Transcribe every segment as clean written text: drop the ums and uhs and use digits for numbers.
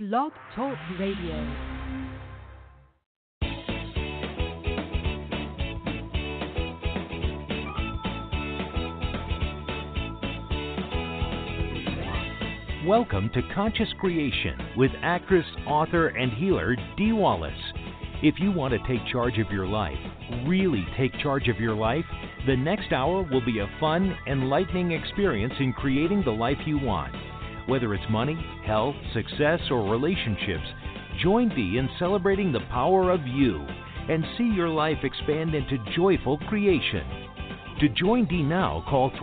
Blog Talk Radio. Welcome to Conscious Creation with actress, author, and healer Dee Wallace. If you want to take charge of your life, really take charge of your life, the next hour will be a fun, enlightening experience in creating the life you want. Whether it's money, health, success, or relationships, join Dee in celebrating the power of you and see your life expand into joyful creation. To join Dee now, call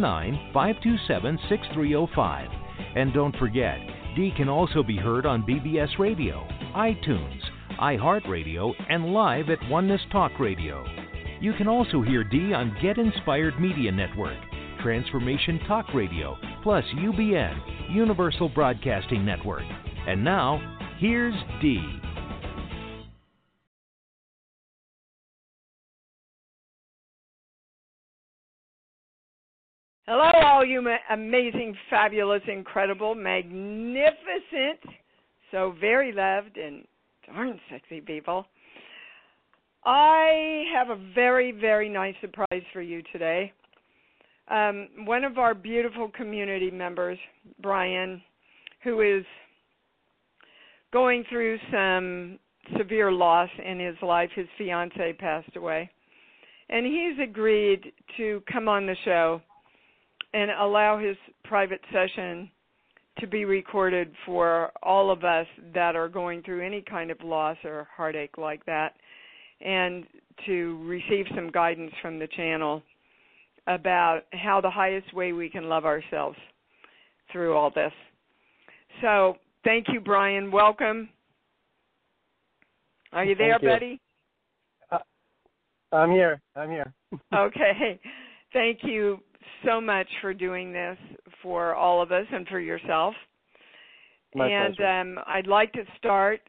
319-527-6305. And don't forget, Dee can also be heard on BBS Radio, iTunes, iHeartRadio, and live at Oneness Talk Radio. You can also hear Dee on Get Inspired Media Network, Transformation Talk Radio, plus UBN, Universal Broadcasting Network. And now, here's Dee. Hello, all you amazing, fabulous, incredible, magnificent, so very loved and darn sexy people. I have a very, very nice surprise for you today. One of our beautiful community members, Brian, who is going through some severe loss in his life. His fiance passed away. And he's agreed to come on the show and allow his private session to be recorded for all of us that are going through any kind of loss or heartache like that, and to receive some guidance from the channel about how the highest way we can love ourselves through all this. So thank you, Brian. Welcome. Are you there, buddy? I'm here. Okay. Thank you so much for doing this for all of us and for yourself. My pleasure. I'd like to start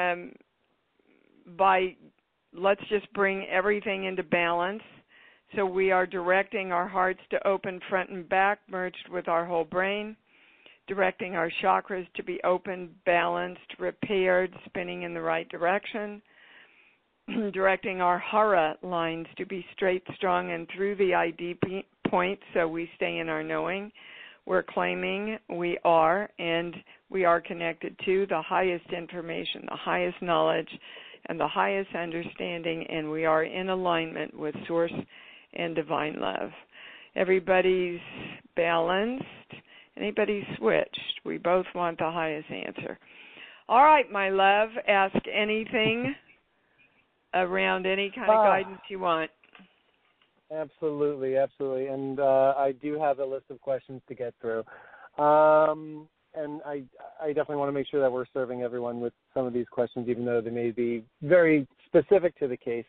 by, let's just bring everything into balance. So we are directing our hearts to open front and back, merged with our whole brain, directing our chakras to be open, balanced, repaired, spinning in the right direction, directing our hara lines to be straight, strong, and through the ID point, so we stay in our knowing. We're claiming we are, and we are connected to the highest information, the highest knowledge, and the highest understanding, and we are in alignment with Source and Divine Love. Everybody's balanced. Anybody switched? We both want the highest answer. All right, my love, ask anything around any kind of guidance you want. Absolutely. And I do have a list of questions to get through. And I definitely want to make sure that we're serving everyone with some of these questions, even though they may be very specific to the case.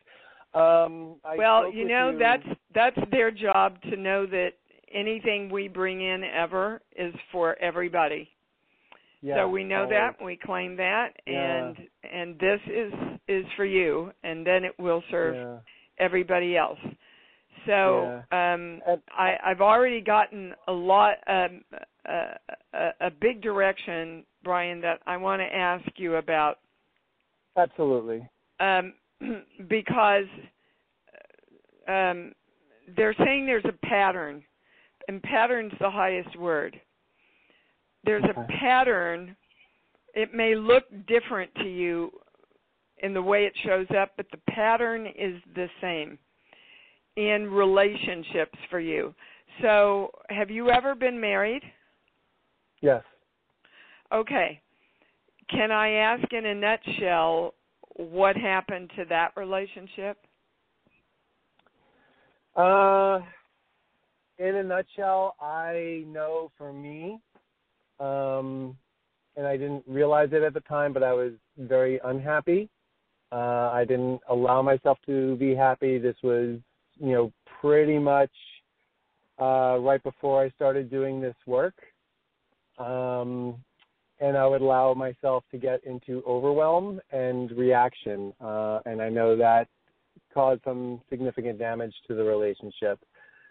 That's their job to know that anything we bring in ever is for everybody. Yeah, so we know always. that, we claim that, and this is for you, and then it will serve everybody else. So I've already gotten a lot, a big direction, Brian, that I want to ask you about. Absolutely. Because they're saying there's a pattern, and pattern's the highest word. There's a pattern. It may look different to you in the way it shows up, but the pattern is the same in relationships for you. So have you ever been married? Yes. Okay. Can I ask in a nutshell what happened to that relationship? In a nutshell, I know for me, and I didn't realize it at the time, but I was very unhappy. I didn't allow myself to be happy. This was, pretty much right before I started doing this work. And I would allow myself to get into overwhelm and reaction. And I know that caused some significant damage to the relationship.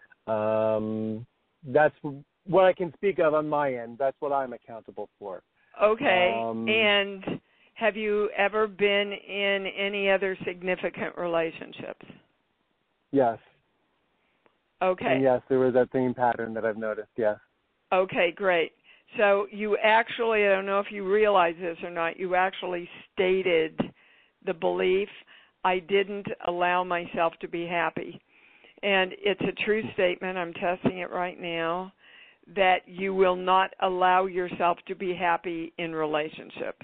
That's what I can speak of on my end. That's what I'm accountable for. Okay. And have you ever been in any other significant relationships? Yes. Okay. And yes, there was that same pattern that I've noticed, yes. Okay, great. So you actually, I don't know if you realize this or not, you actually stated the belief, I didn't allow myself to be happy. And it's a true statement, I'm testing it right now, that you will not allow yourself to be happy in relationships.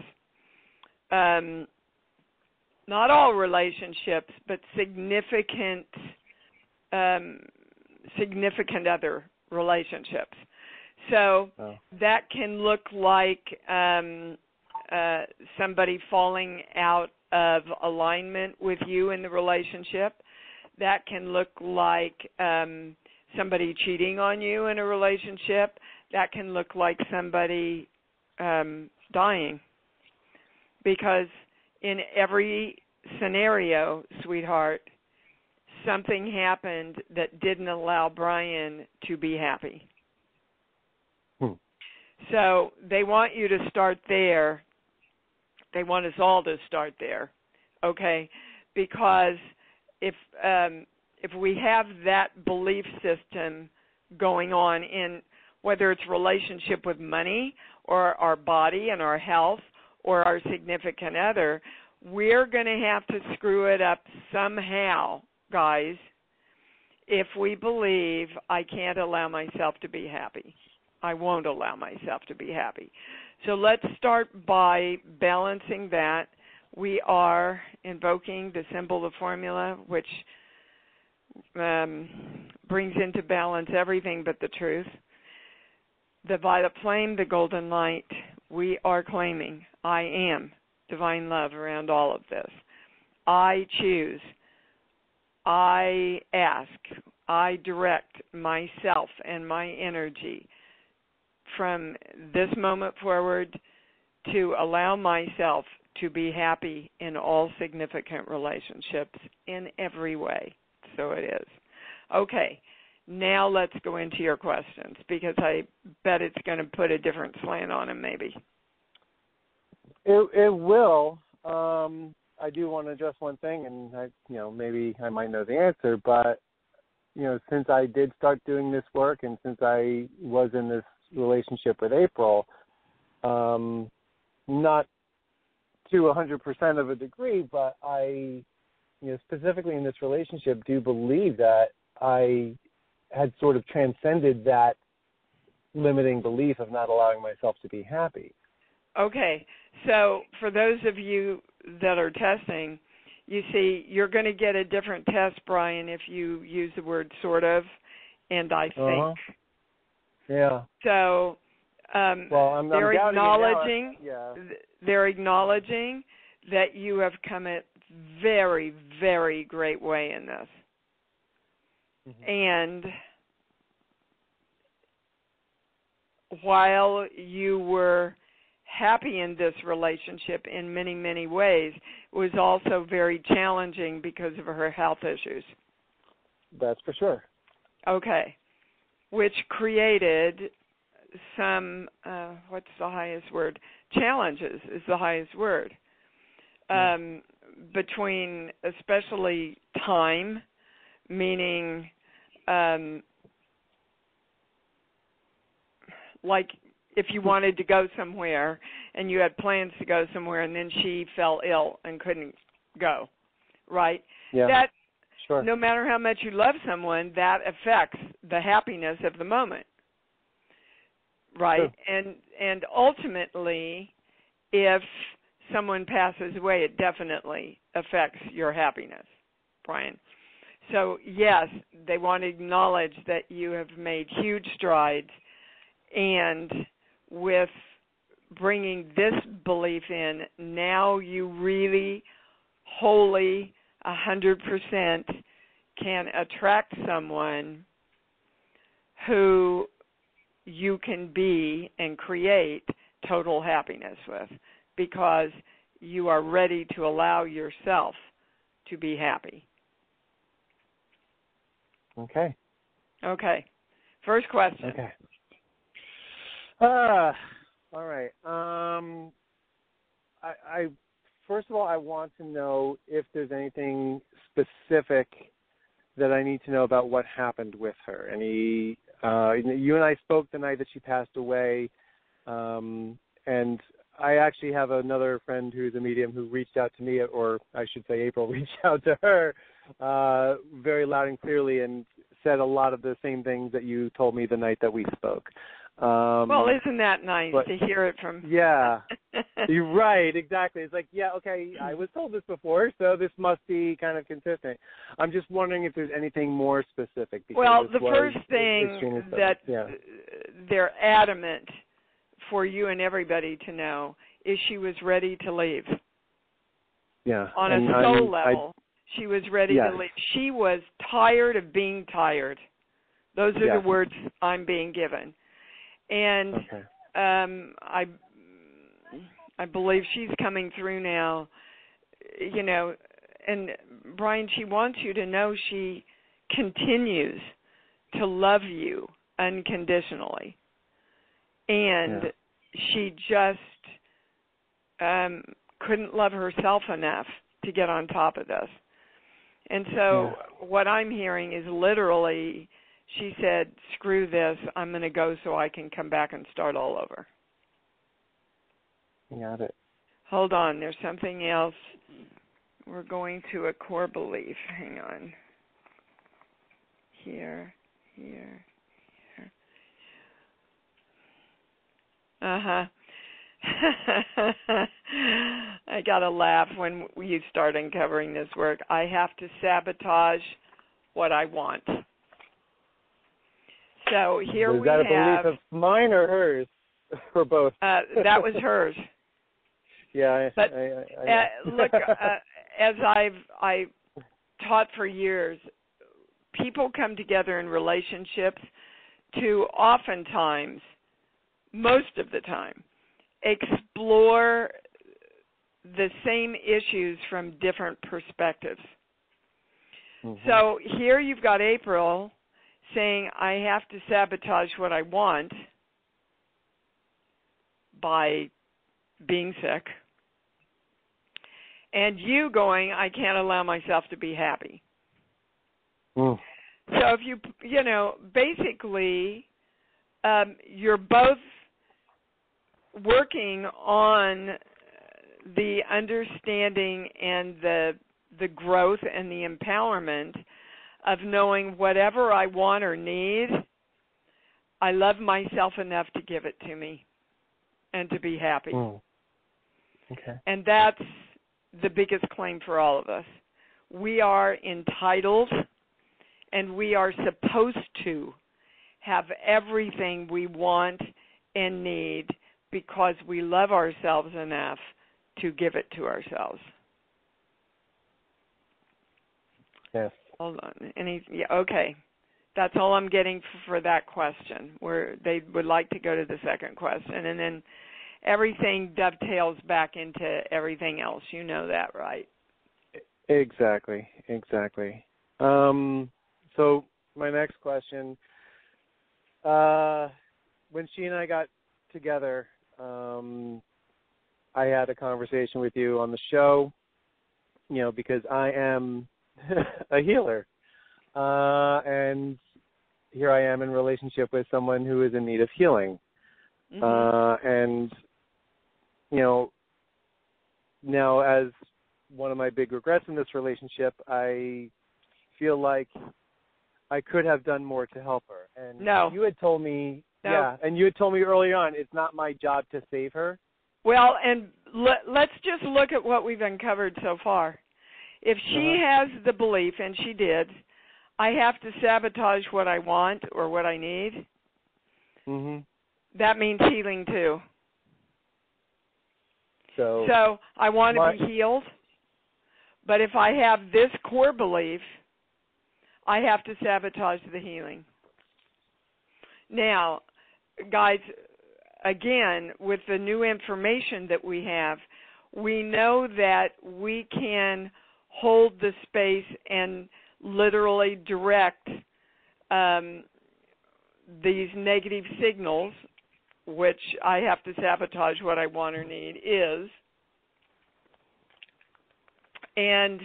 Not all relationships, but significant other relationships. So that can look like somebody falling out of alignment with you in the relationship. That can look like somebody cheating on you in a relationship. That can look like somebody dying. Because in every scenario, sweetheart, something happened that didn't allow Brian to be happy. So they want you to start there. They want us all to start there, okay? Because if we have that belief system going on in whether it's relationship with money or our body and our health or our significant other, we're going to have to screw it up somehow, guys, if we believe I can't allow myself to be happy. I won't allow myself to be happy. So let's start by balancing that. We are invoking the symbol, the formula, which brings into balance everything but the truth. The violet flame, the golden light, we are claiming I am divine love around all of this. I choose, I ask, I direct myself and my energy from this moment forward to allow myself to be happy in all significant relationships in every way. So it is. Okay, now let's go into your questions because I bet it's going to put a different slant on them maybe. It will. I do want to address one thing, and maybe I might know the answer, but since I did start doing this work and since I was in this relationship with April, not to 100% of a degree, but I, specifically in this relationship, do believe that I had sort of transcended that limiting belief of not allowing myself to be happy. Okay, so for those of you that are testing, you see, you're going to get a different test, Brian, if you use the word sort of and I think. Yeah. So they're acknowledging that you have come a very, very great way in this. Mm-hmm. And while you were happy in this relationship in many, many ways, it was also very challenging because of her health issues. That's for sure. Okay. Which created some, what's the highest word? Challenges is the highest word. Between especially time, meaning like if you wanted to go somewhere and you had plans to go somewhere and then she fell ill and couldn't go, right? Yeah. That, sure. No matter how much you love someone, that affects the happiness of the moment, right? Sure. And ultimately, if someone passes away, it definitely affects your happiness, Brian. So, yes, they want to acknowledge that you have made huge strides, and with bringing this belief in, now you really wholly 100% can attract someone who you can be and create total happiness with because you are ready to allow yourself to be happy. Okay. Okay. First question. Okay. All right. I first of all, I want to know if there's anything specific that I need to know about what happened with her. Any, you and I spoke the night that she passed away, and I actually have another friend who's a medium who reached out to me, or I should say April reached out to her very loud and clearly and said a lot of the same things that you told me the night that we spoke. Well, isn't that nice to hear it from? Yeah, you're right, exactly. It's like, yeah, okay, I was told this before, so this must be kind of consistent. I'm just wondering if there's anything more specific. Well, the first thing that they're adamant for you and everybody to know is she was ready to leave. Yeah. On a soul level, she was ready to leave. She was tired of being tired. Those are the words I'm being given. And I believe she's coming through now, you know, and Brian, she wants you to know she continues to love you unconditionally. And she just couldn't love herself enough to get on top of this. And so what I'm hearing is literally, she said, screw this, I'm going to go so I can come back and start all over. Got it. Hold on, there's something else. We're going to a core belief. Hang on. Here. Uh-huh. I got to laugh when you start uncovering this work. I have to sabotage what I want. So here we have... Is that a belief of mine or hers? Or both? That was hers. Yeah. But look, as I've taught for years, people come together in relationships to oftentimes, most of the time, explore the same issues from different perspectives. Mm-hmm. So here you've got April saying, I have to sabotage what I want by being sick. And you going, I can't allow myself to be happy. So if you know, basically, you're both working on the understanding and the growth and the empowerment of knowing whatever I want or need, I love myself enough to give it to me and to be happy. Okay. And that's the biggest claim for all of us. We are entitled and we are supposed to have everything we want and need because we love ourselves enough to give it to ourselves. Yes. Hold on. Okay. That's all I'm getting for that question, where they would like to go to the second question. And then everything dovetails back into everything else. You know that, right? Exactly. So my next question, when she and I got together, I had a conversation with you on the show, you know, because I am a healer. And here I am in relationship with someone who is in need of healing. Mm-hmm. And, you know, now as one of my big regrets in this relationship, I feel like I could have done more to help her. And you had told me, and you had told me early on, it's not my job to save her. Well, and let's just look at what we've uncovered so far. If she has the belief, and she did, I have to sabotage what I want or what I need, that means healing too. So I want to be healed, but if I have this core belief, I have to sabotage the healing. Now, guys, again, with the new information that we have, we know that we can hold the space and literally direct these negative signals which I have to sabotage what I want or need, is. And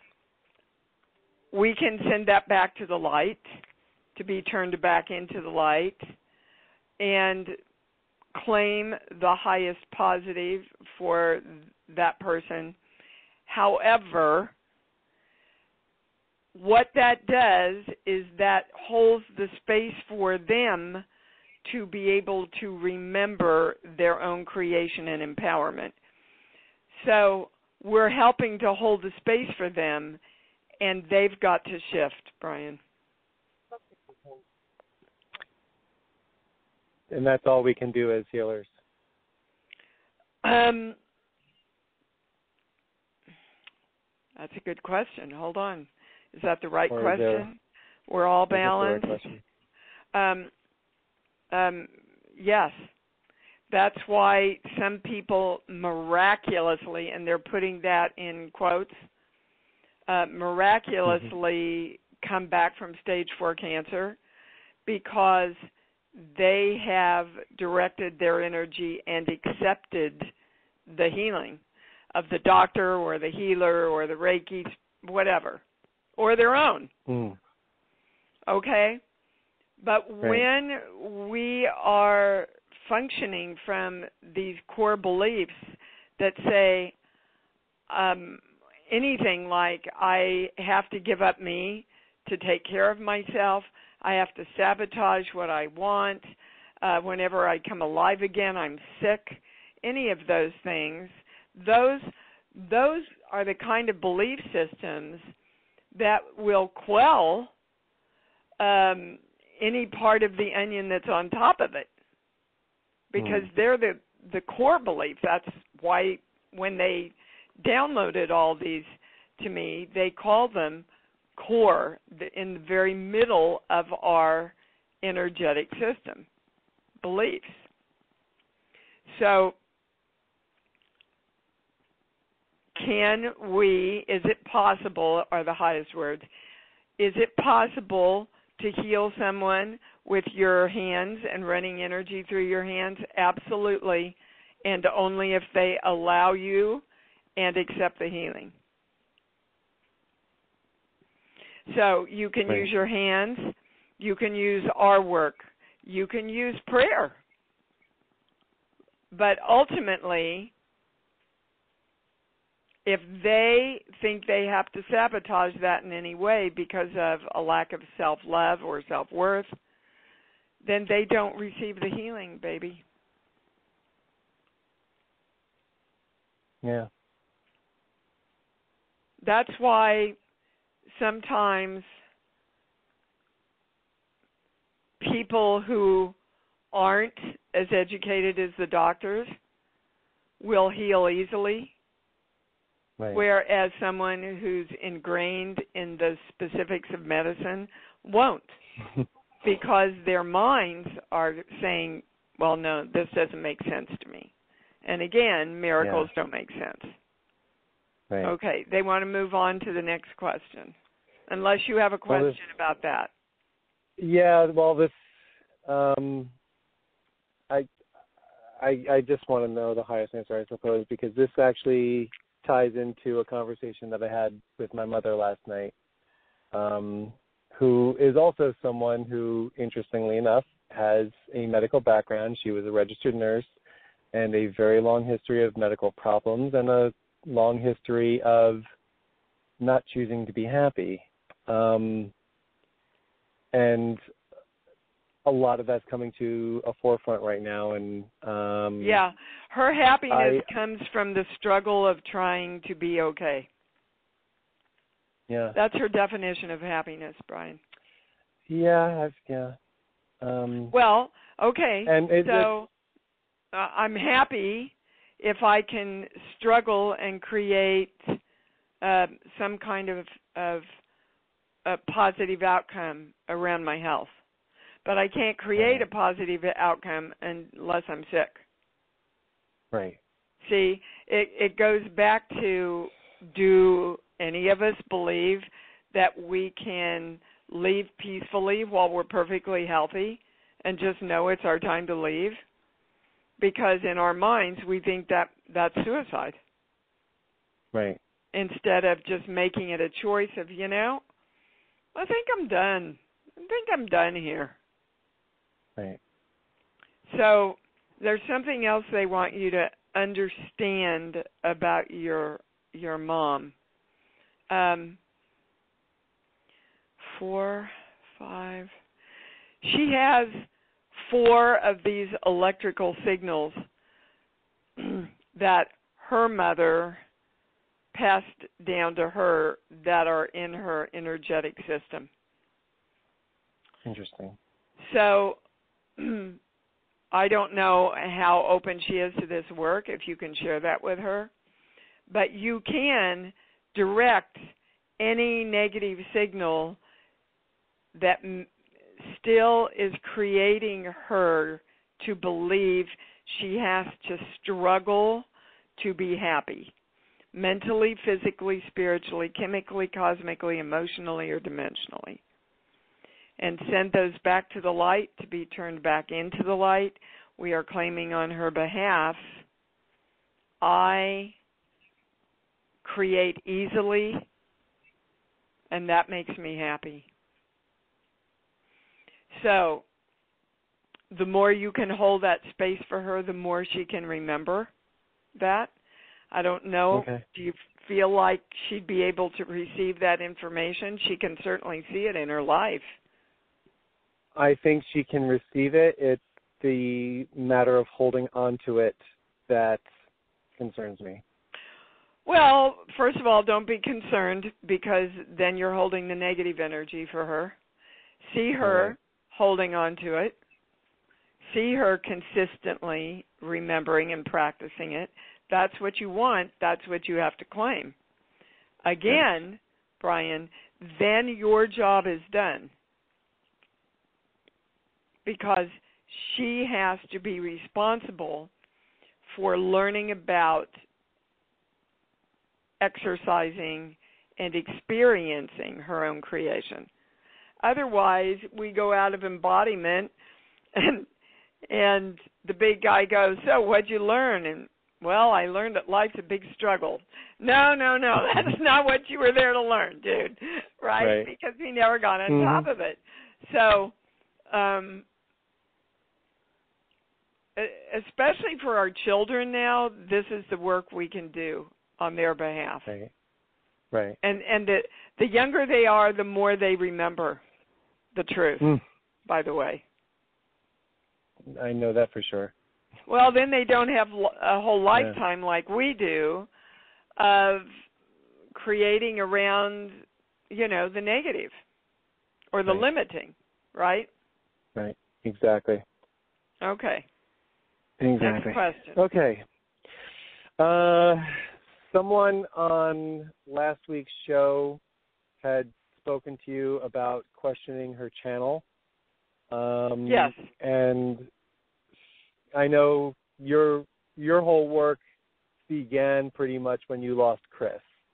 we can send that back to the light, to be turned back into the light, and claim the highest positive for that person. However, what that does is that holds the space for them to be able to remember their own creation and empowerment. So we're helping to hold the space for them, and they've got to shift, Brian. And that's all we can do as healers. That's a good question. Hold on. Is that the right question? We're all balanced? Yes. That's why some people miraculously, and they're putting that in quotes, miraculously come back from stage 4 cancer because they have directed their energy and accepted the healing of the doctor or the healer or the Reiki, whatever, or their own. Okay? But when we are functioning from these core beliefs that say anything like, I have to give up me to take care of myself, I have to sabotage what I want, whenever I come alive again, I'm sick, any of those things, those are the kind of belief systems that will quell any part of the onion that's on top of it, because they're the core belief. That's why when they downloaded all these to me, they call them core, in the very middle of our energetic system, beliefs. So can we, is it possible, are the highest words, is it possible to heal someone with your hands and running energy through your hands? Absolutely, and only if they allow you and accept the healing. So you can use your hands, you can use our work, you can use prayer. But ultimately, if they think they have to sabotage that in any way because of a lack of self-love or self-worth, then they don't receive the healing, baby. Yeah. That's why sometimes people who aren't as educated as the doctors will heal easily, whereas someone who's ingrained in the specifics of medicine won't, because their minds are saying, well, no, this doesn't make sense to me. And again, miracles don't make sense. Okay, they want to move on to the next question, unless you have a question about that. Yeah, well, this, I just want to know the highest answer, I suppose, because this actually ties into a conversation that I had with my mother last night, who is also someone who, interestingly enough, has a medical background. She was a registered nurse and a very long history of medical problems and a long history of not choosing to be happy. And a lot of that's coming to a forefront right now. And her happiness comes from the struggle of trying to be okay. Yeah. That's her definition of happiness, Brian. Well, okay. And I'm happy if I can struggle and create some kind of a positive outcome around my health. But I can't create a positive outcome unless I'm sick. Right. See, it goes back to, do any of us believe that we can leave peacefully while we're perfectly healthy and just know it's our time to leave? because in our minds we think that that's suicide. Right. Instead of just making it a choice of, I think I'm done. I think I'm done here. Right. So there's something else they want you to understand about your mom. 4, 5. She has 4 of these electrical signals that her mother passed down to her that are in her energetic system. Interesting. So I don't know how open she is to this work, if you can share that with her, but you can direct any negative signal that still is creating her to believe she has to struggle to be happy, mentally, physically, spiritually, chemically, cosmically, emotionally, or dimensionally. And send those back to the light to be turned back into the light. We are claiming on her behalf, I create easily, and that makes me happy. So the more you can hold that space for her, the more she can remember that. I don't know. Okay. Do you feel like she'd be able to receive that information? She can certainly see it in her life. I think she can receive it. It's the matter of holding on to it that concerns me. Well, first of all, don't be concerned, because then you're holding the negative energy for her. See her holding on to it. See her consistently remembering and practicing it. That's what you want. That's what you have to claim. Again, Brian, then your job is done, because she has to be responsible for learning about exercising and experiencing her own creation. Otherwise, we go out of embodiment, and the big guy goes, so what'd you learn? And, well, I learned that life's a big struggle. No, that's not what you were there to learn, dude, right? Because he never got on top of it. So, especially for our children now, this is the work we can do on their behalf. Right. And the younger they are, the more they remember the truth, by the way. I know that for sure. Well, then they don't have a whole lifetime like we do of creating around, the negative or the limiting, right? Right, exactly. Okay. Exactly. Next question. Okay. Someone on last week's show had spoken to you about questioning her channel. Yes. And I know your whole work began pretty much when you lost Chris.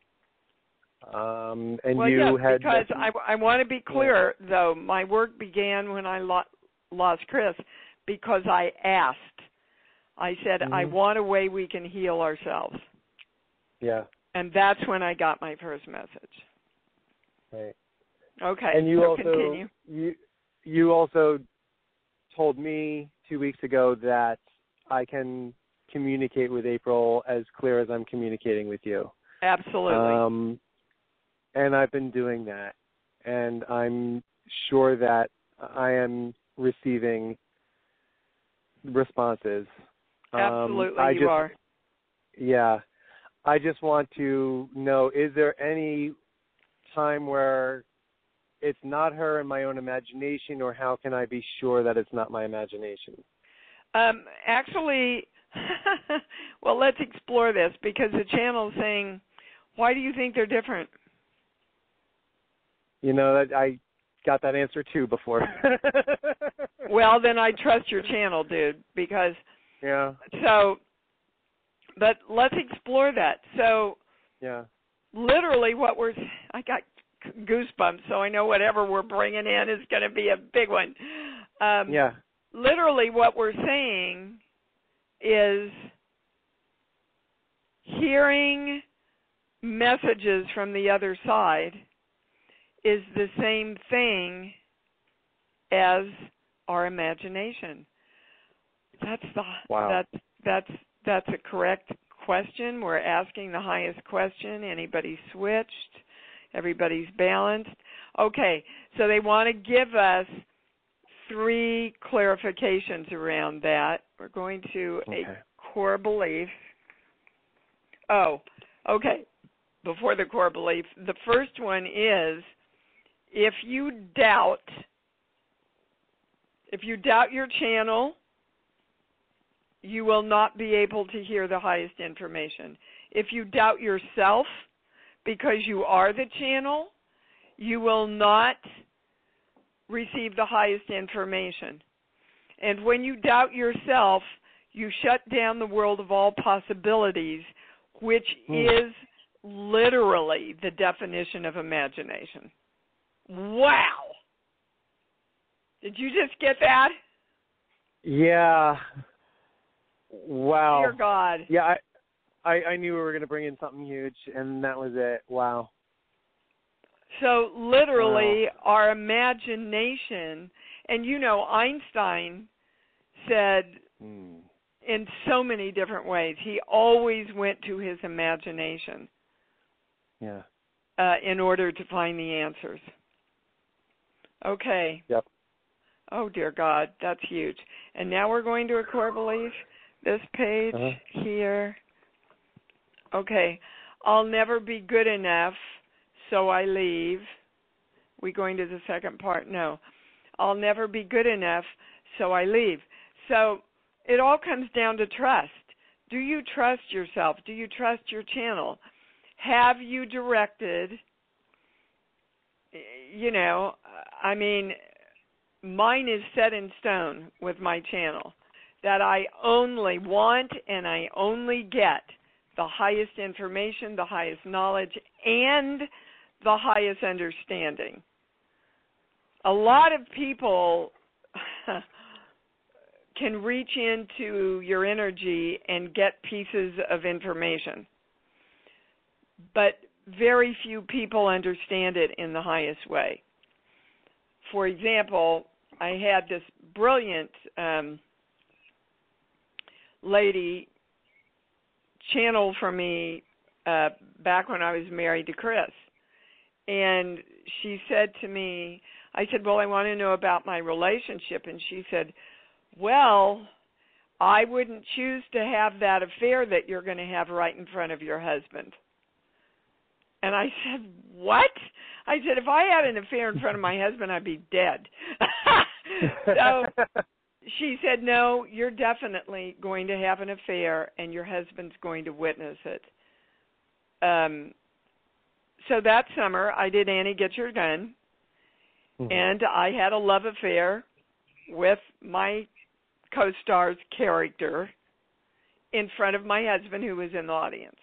And well, you yes, had because I want to be clear, though. My work began when I lost Chris because I asked. I said, I want a way we can heal ourselves. Yeah. And that's when I got my first message. Right. Okay. And you so also continue. you also told me 2 weeks ago that I can communicate with April as clear as I'm communicating with you. Absolutely. And I've been doing that. And I'm sure that I am receiving responses. Absolutely, you are. Yeah. I just want to know, is there any time where it's not her in my own imagination, or how can I be sure that it's not my imagination? Actually, well, let's explore this, because the channel is saying, why do you think they're different? I got that answer too before. Well, then I trust your channel, dude, because... Yeah. So, but let's explore that. So, literally I got goosebumps, so I know whatever we're bringing in is going to be a big one. Literally what we're saying is hearing messages from the other side is the same thing as our imagination. Wow. That's a correct question. We're asking the highest question. Anybody switched? Everybody's balanced? Okay, so they want to give us 3 clarifications around that. We're going to a core belief. Oh, okay. Before the core belief, the first one is if you doubt your channel, you will not be able to hear the highest information. If you doubt yourself because you are the channel, you will not receive the highest information. And when you doubt yourself, you shut down the world of all possibilities, which is literally the definition of imagination. Wow. Did you just get that? Yeah. Wow. Dear God. Yeah, I knew we were going to bring in something huge, and that was it. Wow. So literally our imagination, and you know Einstein said in so many different ways, he always went to his imagination in order to find the answers. Okay. Yep. Oh, dear God, that's huge. And now we're going to a core belief. This page here. Okay. I'll never be good enough, so I leave. We going to the second part? No. I'll never be good enough, so I leave. So it all comes down to trust. Do you trust yourself? Do you trust your channel? Have you directed, mine is set in stone with my channel that I only want and I only get the highest information, the highest knowledge, and the highest understanding. A lot of people can reach into your energy and get pieces of information, but very few people understand it in the highest way. For example, I had this brilliant lady channel for me back when I was married to Chris. And she said to me, I said, well, I want to know about my relationship. And she said, well, I wouldn't choose to have that affair that you're going to have right in front of your husband. And I said, what? I said, if I had an affair in front of my husband, I'd be dead. So she said, no, you're definitely going to have an affair, and your husband's going to witness it. So that summer, I did Annie, Get Your Gun, and I had a love affair with my co-star's character in front of my husband, who was in the audience.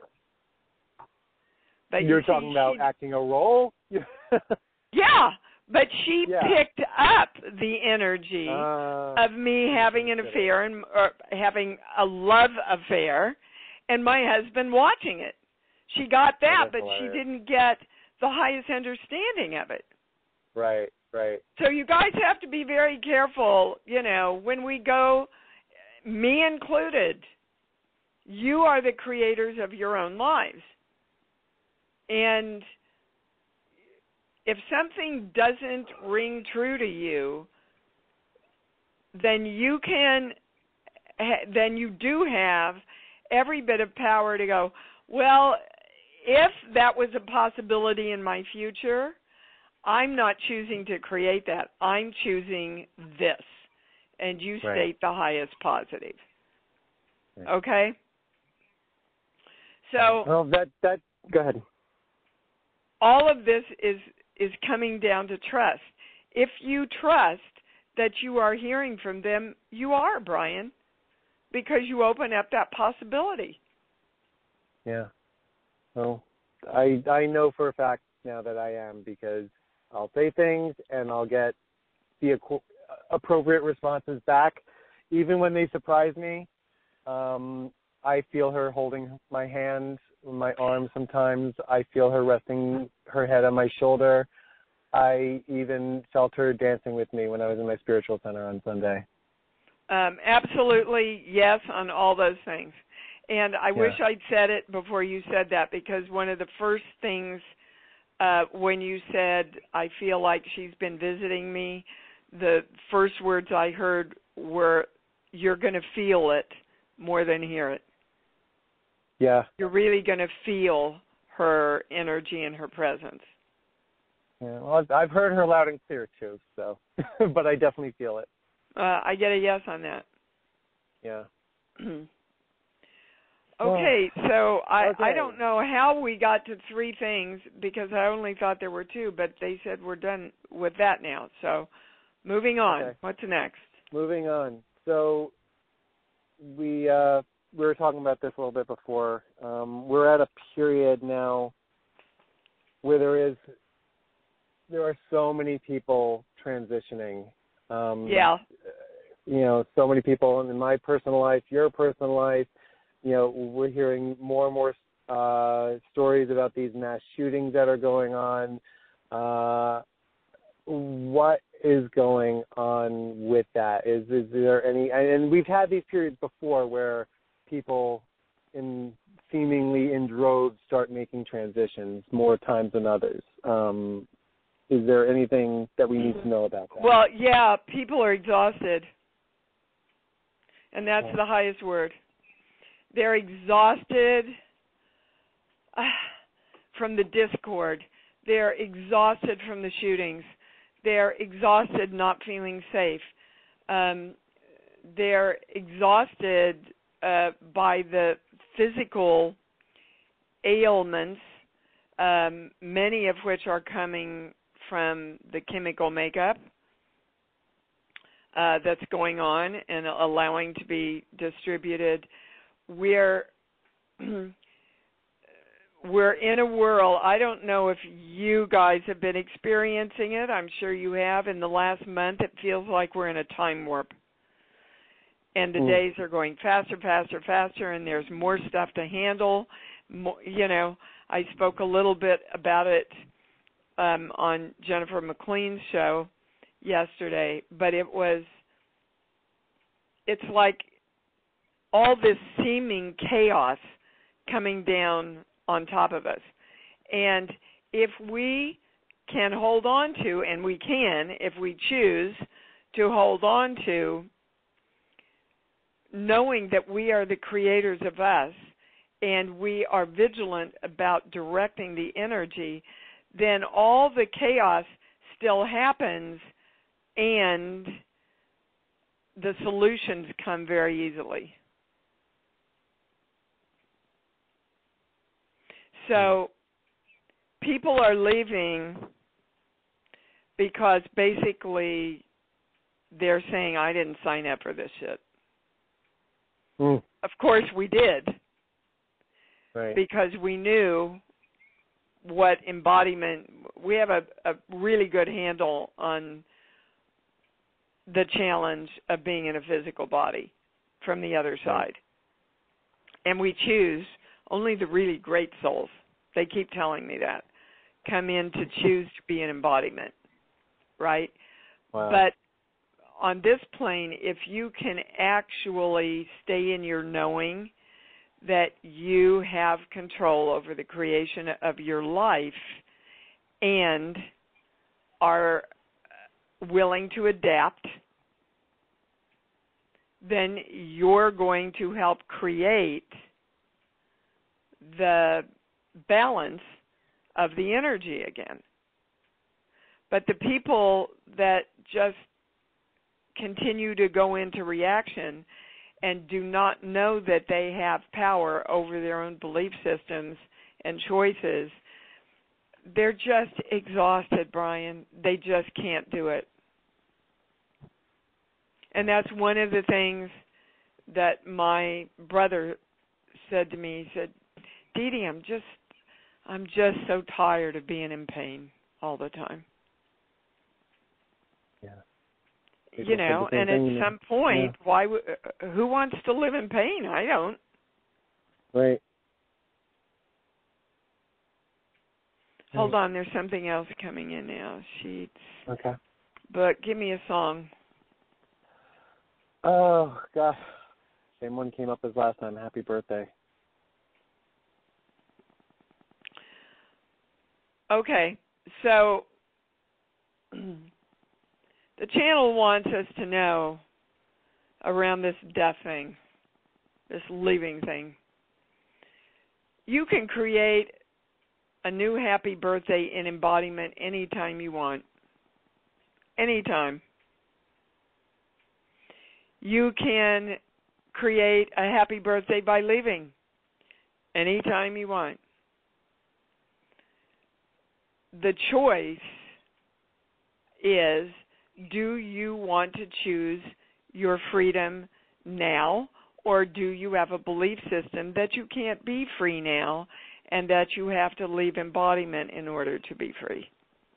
But You're talking about acting a role? Yeah, but she picked up the energy of me having an affair or having a love affair and my husband watching it. She got that, but she didn't get the highest understanding of it. Right. So you guys have to be very careful, when we go, me included. You are the creators of your own lives. And if something doesn't ring true to you, then you do have every bit of power to go, well, if that was a possibility in my future, I'm not choosing to create that. I'm choosing this. And you state the highest positive. Right. Okay? So well, that go ahead. All of this is coming down to trust. If you trust that you are hearing from them, you are, Brian, because you open up that possibility. Yeah. Well, I know for a fact now that I am, because I'll say things and I'll get the appropriate responses back, even when they surprise me. I feel her holding my hand, my arm sometimes. I feel her resting her head on my shoulder. I even felt her dancing with me when I was in my spiritual center on Sunday. Absolutely, yes, on all those things. And I wish I'd said it before you said that, because one of the first things when you said, I feel like she's been visiting me, the first words I heard were, you're going to feel it more than hear it. Yeah. You're really going to feel her energy and her presence. Yeah, well, I've heard her loud and clear too, so, but I definitely feel it. I get a yes on that. Yeah. Okay, so I don't know how we got to 3 things, because I only thought there were 2, but they said we're done with that now. So moving on. Okay. What's next? Moving on. So we were talking about this a little bit before. We're at a period now where there are so many people transitioning. You know, so many people in my personal life, your personal life. You know, we're hearing more and more stories about these mass shootings that are going on. What is going on with that? Is there any? And we've had these periods before where people, seemingly in droves, start making transitions more times than others. Is there anything that we need to know about that? Well, yeah, people are exhausted, and that's the highest word. They're exhausted from the discord. They're exhausted from the shootings. They're exhausted not feeling safe. They're exhausted by the physical ailments, many of which are coming from the chemical makeup that's going on and allowing to be distributed. We're in a world, I don't know if you guys have been experiencing it. I'm sure you have. In the last month, it feels like we're in a time warp. And the days are going faster, faster, faster, and there's more stuff to handle. You know, I spoke a little bit about it on Jennifer McLean's show yesterday, but it's like all this seeming chaos coming down on top of us. And if we can hold on to, and we can, if we choose to hold on to, knowing that we are the creators of us and we are vigilant about directing the energy, then all the chaos still happens and the solutions come very easily. So people are leaving because basically they're saying, I didn't sign up for this shit. Of course we did. Right. Because we knew what embodiment, we have a really good handle on the challenge of being in a physical body from the other side. And we choose, only the really great souls, they keep telling me that, come in to choose to be an embodiment, right? Wow. But on this plane, if you can actually stay in your knowing that you have control over the creation of your life and are willing to adapt, then you're going to help create the balance of the energy again. But the people that just continue to go into reaction and do not know that they have power over their own belief systems and choices, they're just exhausted, Brian. They just can't do it. And that's one of the things that my brother said to me. He said, Dee Dee, I'm just so tired of being in pain all the time. Yeah. People said the same and thing, at some point, who wants to live in pain? I don't. Right. Hold on, there's something else coming in now. Sheets. Okay. But give me a song. Oh, gosh. Same one came up as last time. Happy birthday. Okay, so the channel wants us to know around this death thing, this leaving thing. You can create a new happy birthday in embodiment anytime you want. Anytime. You can create a happy birthday by leaving anytime you want. The choice is, do you want to choose your freedom now, or do you have a belief system that you can't be free now and that you have to leave embodiment in order to be free?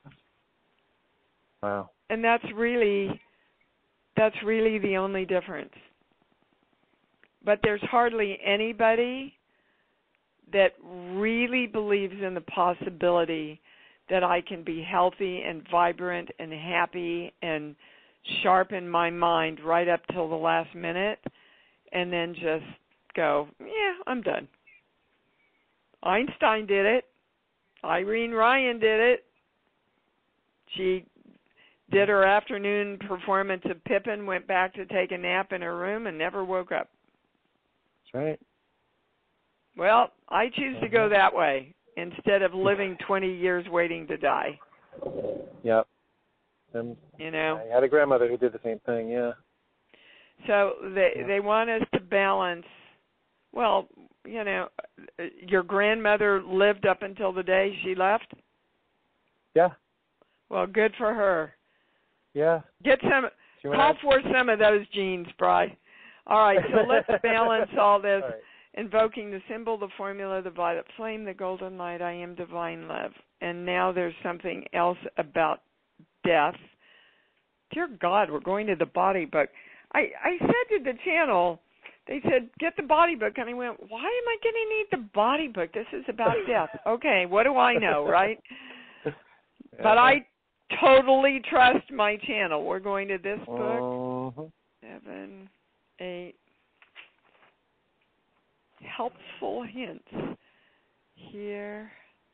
Wow. And that's really the only difference. But there's hardly anybody that really believes in the possibility that I can be healthy and vibrant and happy and sharp in my mind right up till the last minute and then just go, yeah, I'm done. Einstein did it. Irene Ryan did it. She did her afternoon performance of Pippin, went back to take a nap in her room, and never woke up. That's right. Well, I choose to go that way instead of living 20 years waiting to die. Yep. I had a grandmother who did the same thing, yeah. So they want us to balance, well, your grandmother lived up until the day she left? Yeah. Well, good for her. Yeah. Call for some of those genes, Bri. All right, so let's balance all this. All right. Invoking the symbol, the formula, the violet flame, the golden light, I am divine love. And now there's something else about death. Dear God, we're going to the body book. I said to the channel, they said, get the body book. And I went, why am I going to need the body book? This is about death. Okay, what do I know, right? But I totally trust my channel. We're going to this book. 7, 8. Helpful hints. Here.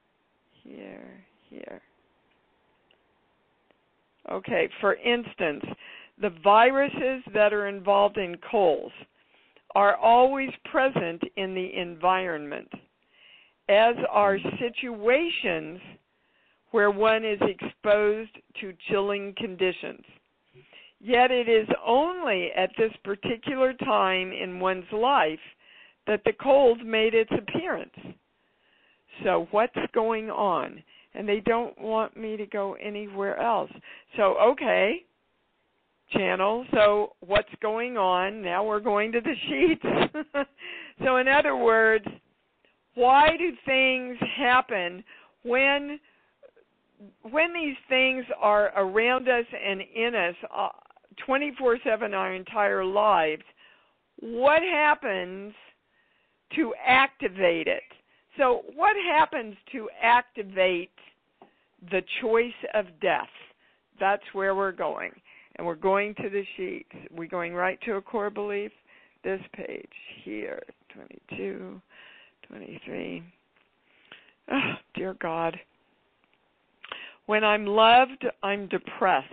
Okay, for instance, the viruses that are involved in colds are always present in the environment, as are situations where one is exposed to chilling conditions. Yet it is only at this particular time in one's life that the cold made its appearance. So what's going on? And they don't want me to go anywhere else. So, okay, channel, so what's going on? Now we're going to the sheets. So in other words, why do things happen when these things are around us and in us 24/7 our entire lives? What happens to activate it? So what happens to activate the choice of death? That's where we're going. And we're going to the sheets. We're going right to a core belief. This page here, 22, 23. Oh, dear God. When I'm loved, I'm depressed.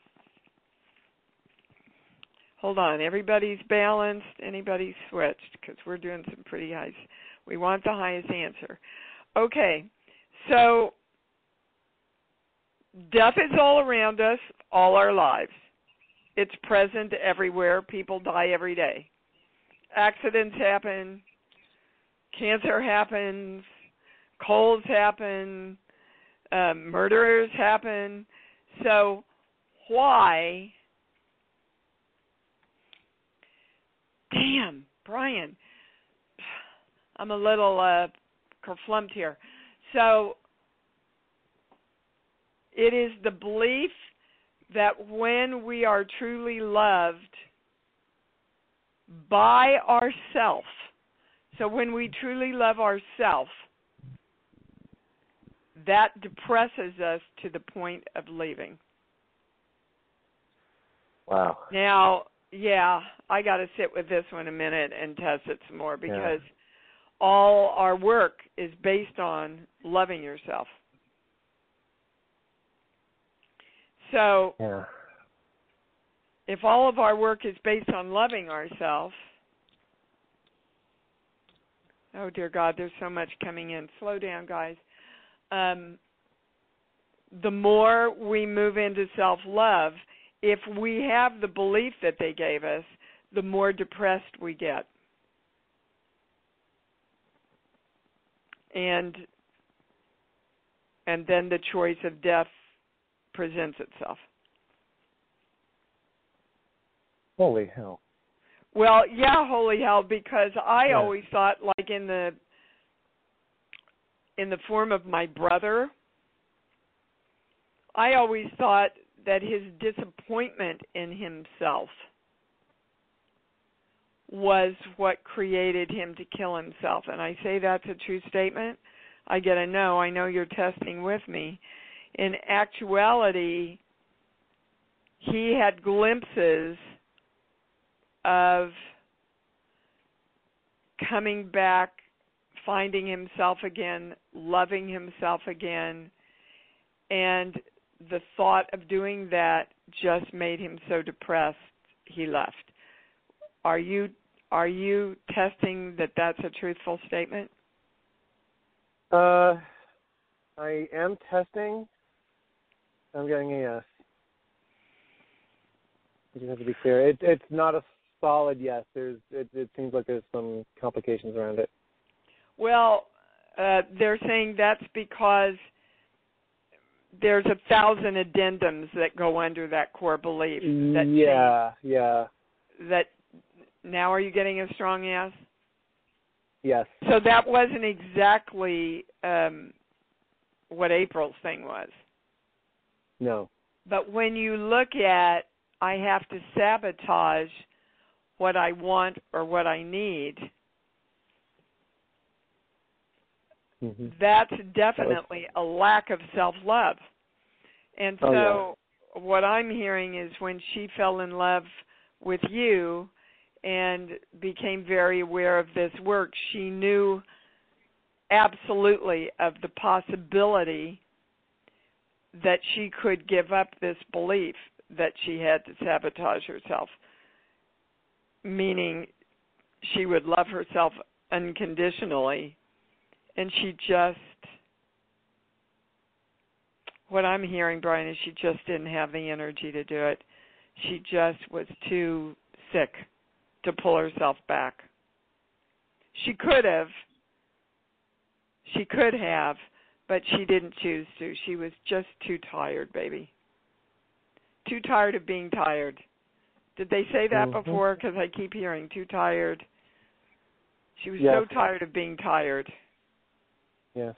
Hold on. Everybody's balanced. Anybody switched? Because we're doing some pretty high. We want the highest answer. Okay. So death is all around us, all our lives. It's present everywhere. People die every day. Accidents happen. Cancer happens. Colds happen. Murderers happen. So why? Damn, Brian. I'm a little kerflumped here. So it is the belief that when we are truly loved by ourself, so when we truly love ourself, that depresses us to the point of leaving. Wow. Now, yeah, I got to sit with this one a minute and test it some more, because all our work is based on loving yourself. So, if all of our work is based on loving ourselves, oh dear God, there's so much coming in. Slow down, guys. The more we move into self-love, if we have the belief that they gave us, the more depressed we get. And then the choice of death presents itself. Holy hell. Well, yeah, holy hell, because I always thought, like in the form of my brother, I always thought that his disappointment in himself was what created him to kill himself. And I say that's a true statement. I get a no. I know you're testing with me. In actuality, he had glimpses of coming back, finding himself again, loving himself again, and the thought of doing that just made him so depressed he left. Are you testing that that's a truthful statement? I am testing. I'm getting a yes. You just have to be clear. It's not a solid yes. It seems like there's some complications around it. Well, they're saying that's because there's 1,000 addendums that go under that core belief. That That now, are you getting a strong yes? Yes. So that wasn't exactly what April's thing was. No. But when you look at, I have to sabotage what I want or what I need, that's definitely a lack of self-love. And so what I'm hearing is when she fell in love with you and became very aware of this work, she knew absolutely of the possibility that she could give up this belief that she had to sabotage herself, meaning she would love herself unconditionally. And she just, what I'm hearing, Brian, is she just didn't have the energy to do it. She just was too sick to pull herself back. She could have, but she didn't choose to. She was just too tired, baby. Too tired of being tired. Did they say that before? Because I keep hearing too tired. She was so tired of being tired. Yes.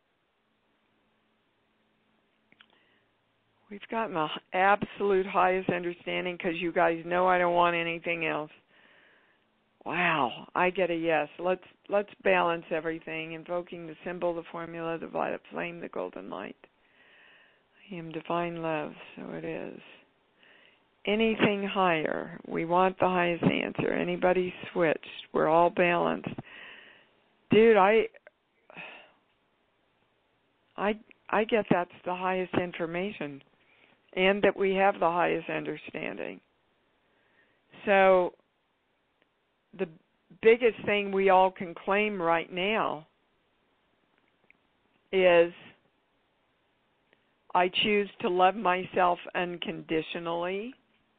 We've gotten the absolute highest understanding because you guys know I don't want anything else. Wow, I get a yes. Let's balance everything, invoking the symbol, the formula, the violet flame, the golden light. I am divine love, so it is. Anything higher, we want the highest answer. Anybody switched, we're all balanced. Dude, I get that's the highest information and that we have the highest understanding. So the biggest thing we all can claim right now is I choose to love myself unconditionally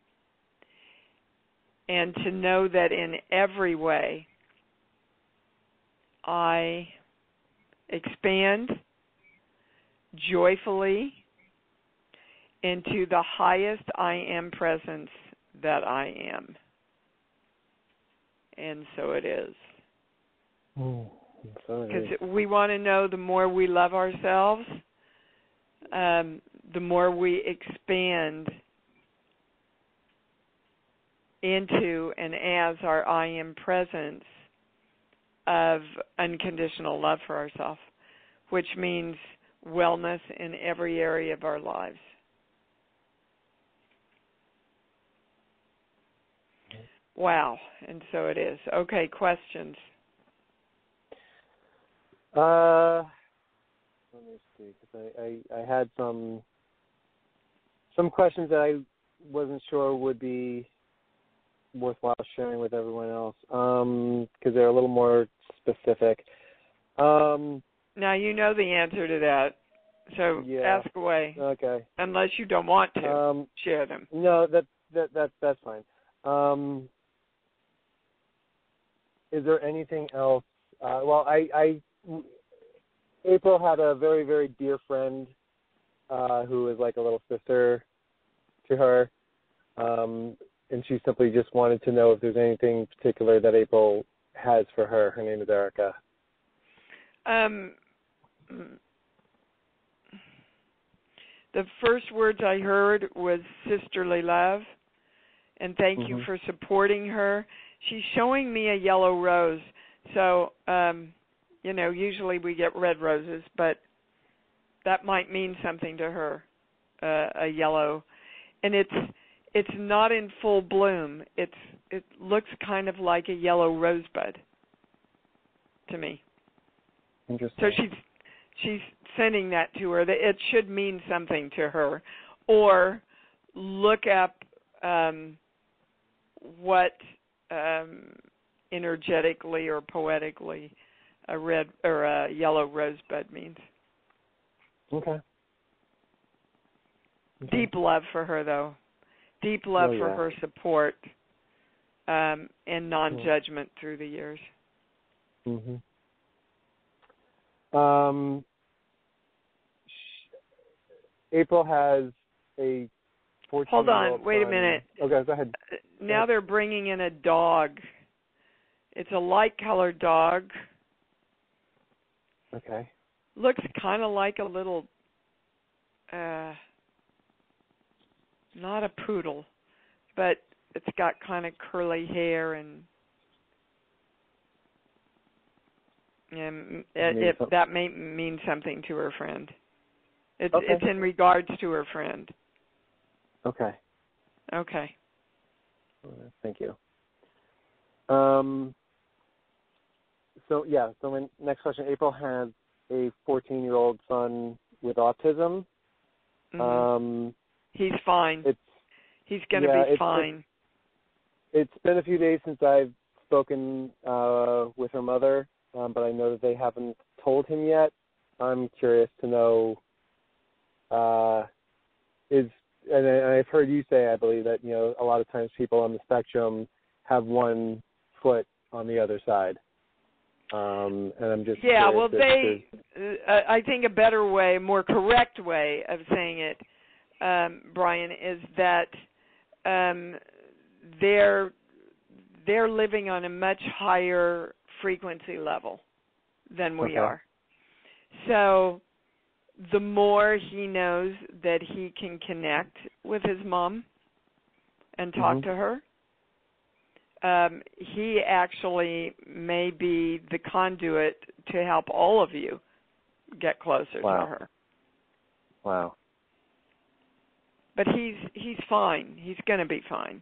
and to know that in every way I expand joyfully into the highest I am presence that I am. And so it is. Because we want to know the more we love ourselves, the more we expand into and as our I am presence of unconditional love for ourselves, which means wellness in every area of our lives. Wow, and so it is. Okay, questions. Let me see, because I had some questions that I wasn't sure would be worthwhile sharing with everyone else, because they're a little more specific. Now you know the answer to that, so yeah. ask away. Okay. Unless you don't want to share them. No, that's fine. Is there anything else? Well, April had a very, very dear friend who was like a little sister to her, and she simply just wanted to know if there's anything particular that April has for her. Her name is Erica. The first words I heard was sisterly love, and thank you for supporting her. She's showing me a yellow rose, so usually we get red roses, but that might mean something to her, a yellow. And it's not in full bloom. It looks kind of like a yellow rosebud to me. Interesting. So she's sending that to her. It should mean something to her. Or look up what energetically or poetically a red or a yellow rosebud means. Okay. Deep love for her, though. Deep love for her support and non-judgment through the years. April has a 14-year-old Hold on, wait son. a minute. Okay, go ahead. Now they're bringing in a dog. It's a light-colored dog. Okay. Looks kind of like a little, not a poodle, but it's got kind of curly hair and that may mean something to her friend. It's in regards to her friend. Okay. Okay. Thank you. So my next question, April has a 14-year-old son with autism. He's fine. He's going to be fine. It's been a few days since I've spoken with her mother, but I know that they haven't told him yet. I'm curious to know, and I've heard you say, I believe, that, a lot of times people on the spectrum have one foot on the other side. And I'm just curious I think a better way, more correct way of saying it, Brian, is that they're living on a much higher frequency level than we are. So the more he knows that he can connect with his mom and talk to her, he actually may be the conduit to help all of you get closer to her. Wow. But he's fine. He's going to be fine.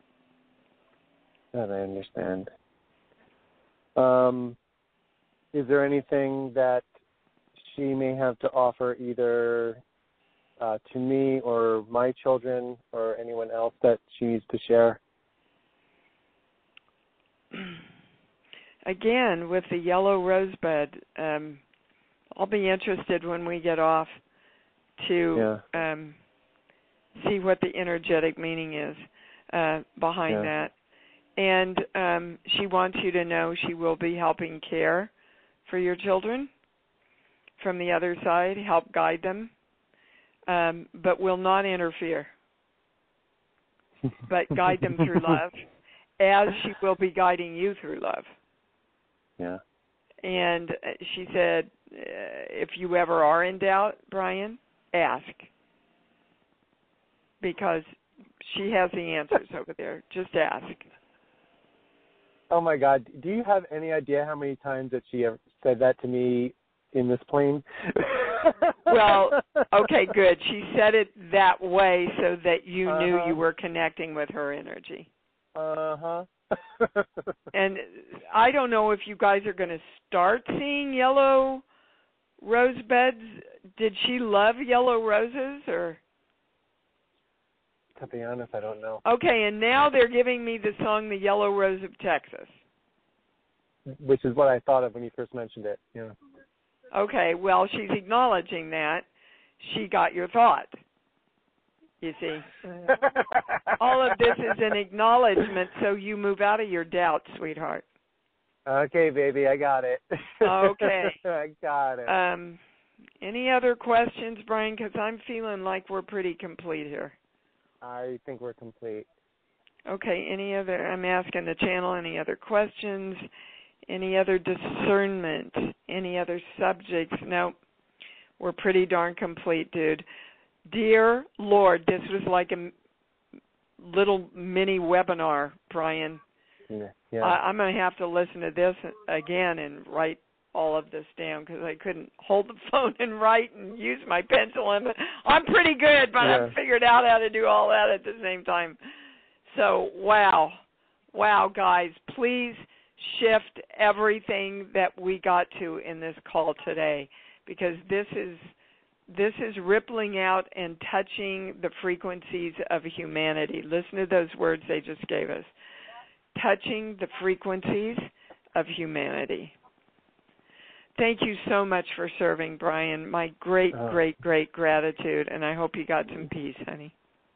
That I understand. Is there anything that she may have to offer either to me or my children or anyone else that she needs to share? Again, with the yellow rosebud, I'll be interested when we get off to see what the energetic meaning is behind that. And she wants you to know she will be helping care for your children from the other side, help guide them, but will not interfere, but guide them through love, as she will be guiding you through love. Yeah. And she said, if you ever are in doubt, Brian, ask. Because She has the answers over there. Just ask. Oh my God! Do you have any idea how many times that she ever said that to me in this plane? Well, okay, good. She said it that way so that you knew you were connecting with her energy. And I don't know if you guys are going to start seeing yellow rose beds. Did she love yellow roses or? To be honest, I don't know. Okay, and now they're giving me the song "The Yellow Rose of Texas." Which is what I thought of when you first mentioned it. Yeah. Okay, well, she's acknowledging that. She got your thought. You see. All of this is an acknowledgement, so you move out of your doubt, sweetheart. Okay, baby, I got it. Okay. I got it. Any other questions, Brian? Because I'm feeling like we're pretty complete here. I think we're complete. Okay, any other, I'm asking the channel, any other questions, any other discernment, any other subjects? No, we're pretty darn complete, dude. Dear Lord, this was like a little mini webinar, Brian. Yeah. I'm going to have to listen to this again and write all of this down because I couldn't hold the phone and write and use my pencil. And I'm pretty good, but I've figured out how to do all that at the same time. So, wow, guys, please shift everything that we got to in this call today because this is rippling out and touching the frequencies of humanity. Listen to those words they just gave us. Touching the frequencies of humanity. Thank you so much for serving, Brian. My great gratitude, and I hope you got some peace, honey.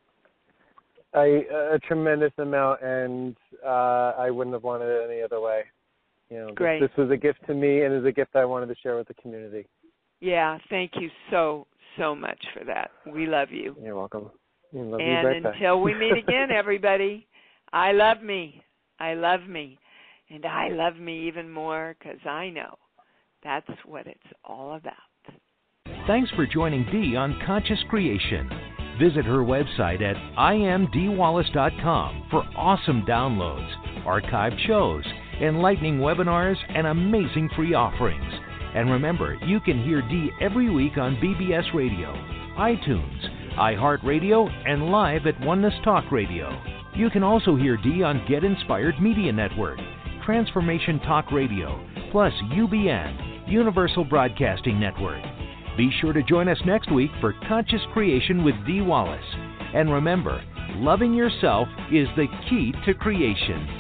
A tremendous amount, and I wouldn't have wanted it any other way. Great. This was a gift to me, and is a gift I wanted to share with the community. Yeah, thank you so much for that. We love you. You're welcome. Love you and right until back. we meet again, everybody, I love me. I love me. And I love me even more because I know that's what it's all about. Thanks for joining Dee on Conscious Creation. Visit her website at imdwallace.com for awesome downloads, archived shows, enlightening webinars, and amazing free offerings. And remember, you can hear Dee every week on BBS Radio, iTunes, iHeartRadio, and live at Oneness Talk Radio. You can also hear Dee on Get Inspired Media Network, Transformation Talk Radio, plus UBN, Universal Broadcasting Network. Be sure to join us next week for Conscious Creation with Dee Wallace. And remember, loving yourself is the key to creation.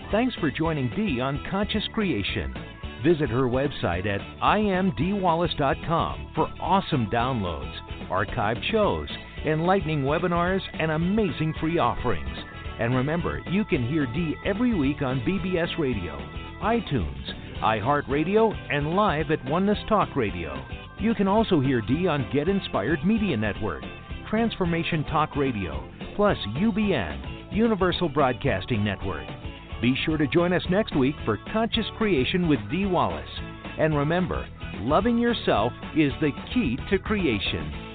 Thanks for joining Dee on Conscious Creation. Visit her website at imdeewallace.com for awesome downloads, archived shows, enlightening webinars, and amazing free offerings. And remember, you can hear Dee every week on BBS Radio, iTunes, iHeartRadio, and live at Oneness Talk Radio. You can also hear Dee on Get Inspired Media Network, Transformation Talk Radio, plus UBN, Universal Broadcasting Network. Be sure to join us next week for Conscious Creation with Dee Wallace. And remember, loving yourself is the key to creation.